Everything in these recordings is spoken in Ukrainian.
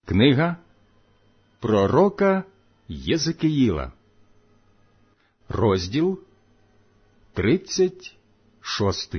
Книга пророка Єзекиїла, розділ 36.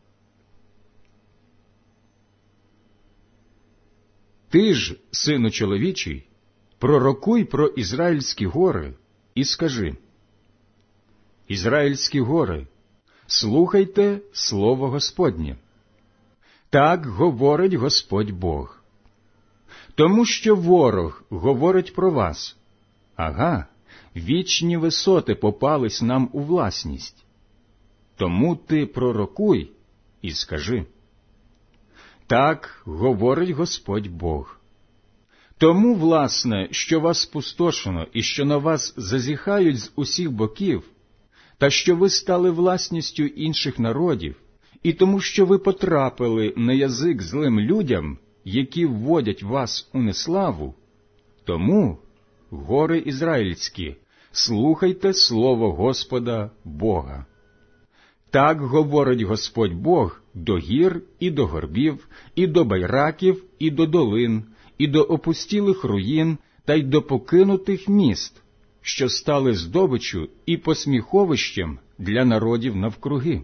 Ти ж, сину чоловічий, пророкуй про Ізраїльські гори і скажи: Ізраїльські гори, слухайте слово Господнє. Так говорить Господь Бог. Тому що ворог говорить про вас: ага, вічні висоти попались нам у власність. Тому ти пророкуй і скажи: так говорить Господь Бог. Тому, власне, що вас спустошено і що на вас зазіхають з усіх боків, та що ви стали власністю інших народів, і тому, що ви потрапили на язик злим людям, які вводять вас у неславу, тому, гори ізраїльські, слухайте слово Господа Бога. Так говорить Господь Бог до гір і до горбів, і до байраків, і до долин, і до опустілих руїн, та й до покинутих міст, що стали здобиччю і посміховищем для народів навкруги.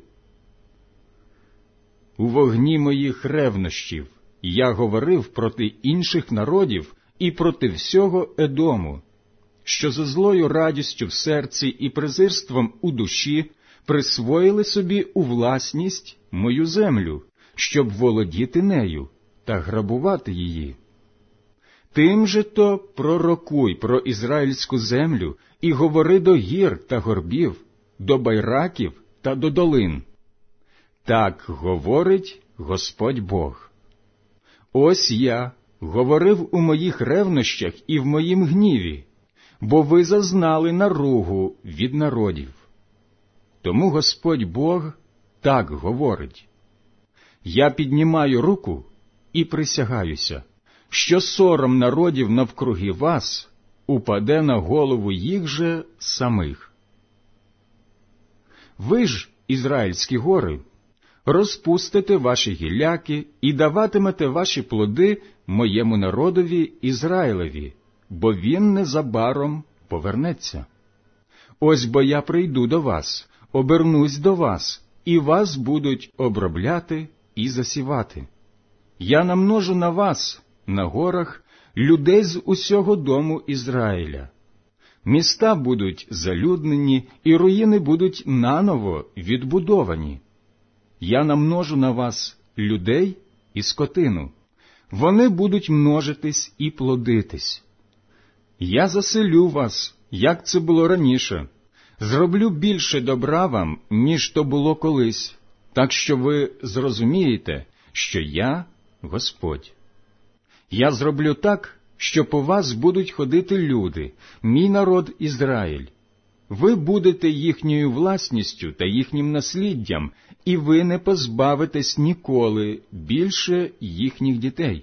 У вогні моїх ревнощів я говорив проти інших народів і проти всього Едому, що за злою радістю в серці і презирством у душі присвоїли собі у власність мою землю, щоб володіти нею та грабувати її. Тим же то пророкуй про ізраїльську землю і говори до гір та горбів, до байраків та до долин. Так говорить Господь Бог. Ось я говорив у моїх ревнощах і в моїм гніві, бо ви зазнали наругу від народів. Тому Господь Бог так говорить: я піднімаю руку і присягаюся, що сором народів навкруги вас упаде на голову їх же самих. Ви ж, Ізраїльські гори, розпустите ваші гілляки і даватимете ваші плоди моєму народові Ізраїлеві, бо він незабаром повернеться. Ось бо я прийду до вас, обернусь до вас, і вас будуть обробляти і засівати. Я намножу на вас, на горах, людей з усього дому Ізраїля. Міста будуть залюднені, і руїни будуть наново відбудовані. Я намножу на вас людей і скотину. Вони будуть множитись і плодитись. Я заселю вас, як це було раніше, зроблю більше добра вам, ніж то було колись, так що ви зрозумієте, що я Господь. Я зроблю так, що по вас будуть ходити люди, мій народ Ізраїль. Ви будете їхньою власністю та їхнім насліддям, і ви не позбавитесь ніколи більше їхніх дітей.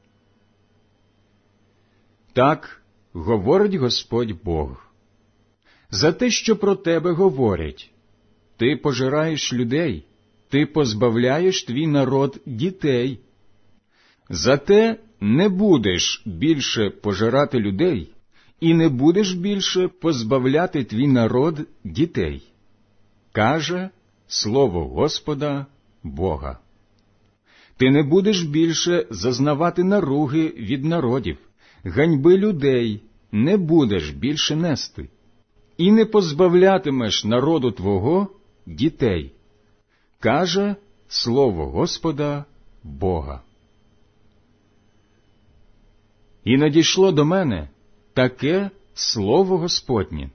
Так говорить Господь Бог. За те, що про тебе говорять: ти пожираєш людей, ти позбавляєш твій народ дітей. Зате не будеш більше пожирати людей, і не будеш більше позбавляти твій народ дітей, каже слово Господа Бога. Ти не будеш більше зазнавати наруги від народів, ганьби людей не будеш більше нести, і не позбавлятимеш народу твого дітей, каже слово Господа Бога. І надійшло до мене таке слово Господнє: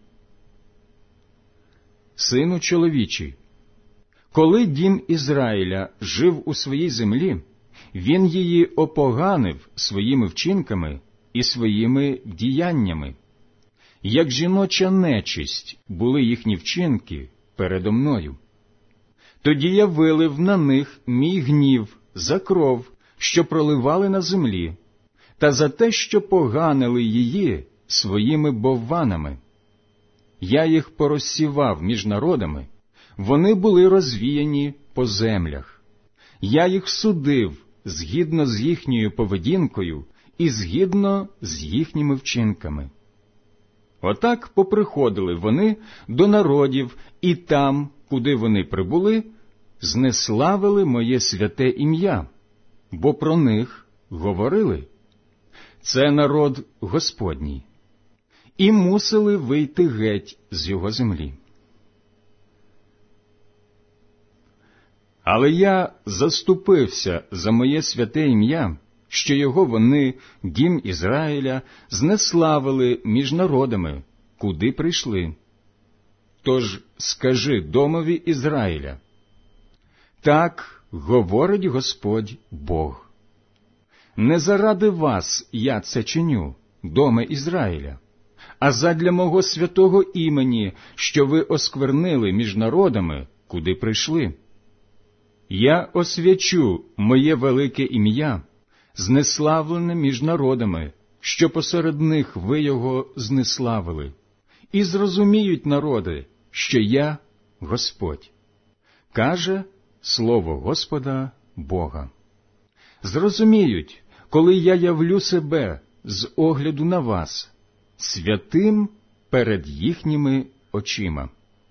сину чоловічий, коли дім Ізраїля жив у своїй землі, він її опоганив своїми вчинками і своїми діяннями. Як жіноча нечисть були їхні вчинки передо мною. Тоді я вилив на них мій гнів за кров, що проливали на землі, та за те, що поганили її своїми бовванами. Я їх порозсівав між народами, вони були розвіяні по землях. Я їх судив згідно з їхньою поведінкою і згідно з їхніми вчинками. Отак поприходили вони до народів, і там, куди вони прибули, знеславили моє святе ім'я, бо про них говорили: це народ Господній, і мусили вийти геть з його землі. Але я заступився за моє святе ім'я, що його вони, дім Ізраїля, знеславили між народами, куди прийшли. Тож скажи домові Ізраїля: так говорить Господь Бог. Не заради вас я це чиню, доме Ізраїля, а задля мого святого імені, що ви осквернили між народами, куди прийшли. Я освячу моє велике ім'я, знеславлене між народами, що посеред них ви його знеславили, і зрозуміють народи, що я Господь, каже слово Господа Бога. Зрозуміють, коли я явлю себе з огляду на вас, святим перед їхніми очима.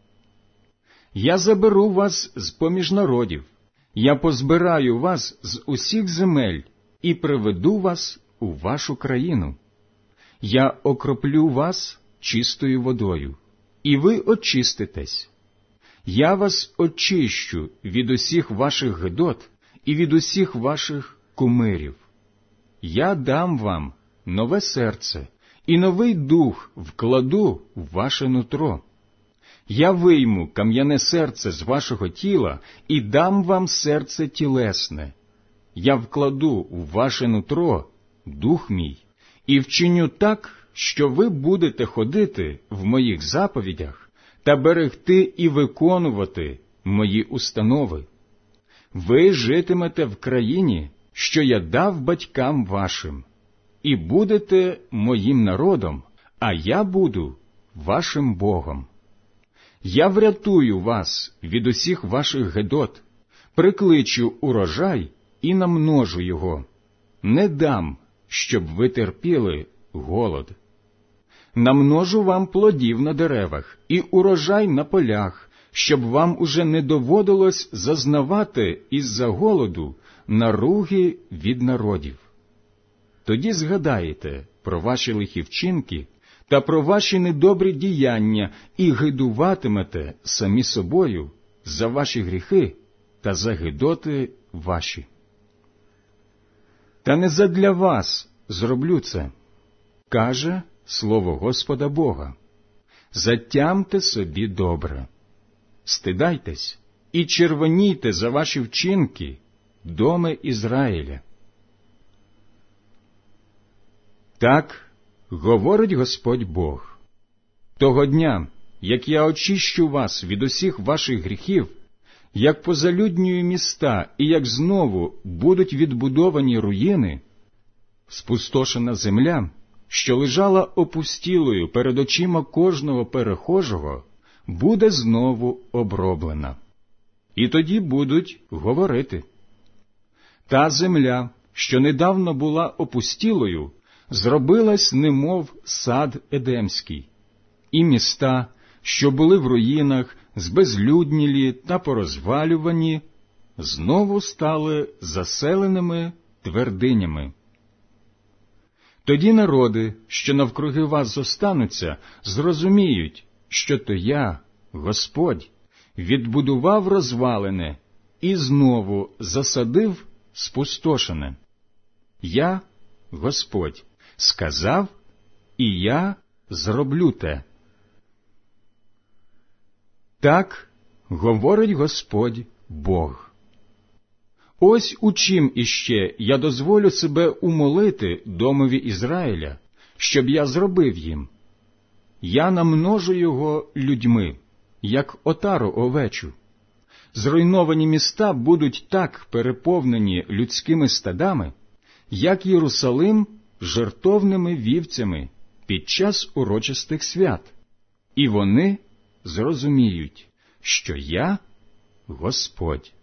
Я заберу вас з-поміж народів, я позбираю вас з усіх земель і приведу вас у вашу країну. Я окроплю вас чистою водою, і ви очиститесь. Я вас очищу від усіх ваших гидот і від усіх ваших кумирів. Я дам вам нове серце, і новий дух вкладу в ваше нутро. Я вийму кам'яне серце з вашого тіла і дам вам серце тілесне. Я вкладу в ваше нутро дух мій і вчиню так, що ви будете ходити в моїх заповідях та берегти і виконувати мої установи. Ви житимете в країні, що я дав батькам вашим, і будете моїм народом, а я буду вашим Богом. Я врятую вас від усіх ваших гидот, прикличу урожай і намножу його. Не дам, щоб ви терпіли голод. Намножу вам плодів на деревах і урожай на полях, щоб вам уже не доводилось зазнавати із-за голоду наруги від народів. Тоді згадаєте про ваші лихі вчинки та про ваші недобрі діяння і гидуватимете самі собою за ваші гріхи та за гидоти ваші. Та не задля вас зроблю це, каже слово Господа Бога. Затямте собі добре. Стидайтесь і червонійте за ваші вчинки, доме Ізраїля. Так говорить Господь Бог: того дня, як я очищу вас від усіх ваших гріхів, як позалюднюю міста і як знову будуть відбудовані руїни, спустошена земля, що лежала опустілою перед очима кожного перехожого, буде знову оброблена. І тоді будуть говорити: та земля, що недавно була опустілою, зробилась немов сад Едемський, і міста, що були в руїнах, збезлюднілі та порозвалювані, знову стали заселеними твердинями. Тоді народи, що навкруги вас зостануться, зрозуміють, що то я, Господь, відбудував розвалене і знову засадив спустошене. Я, Господь, сказав, і я зроблю те. Так говорить Господь Бог. Ось у чим іще я дозволю себе умолити домові Ізраїля, щоб я зробив їм. Я намножу його людьми, як отару овечу. Зруйновані міста будуть так переповнені людськими стадами, як Єрусалим жертовними вівцями під час урочистих свят, і вони зрозуміють, що я Господь.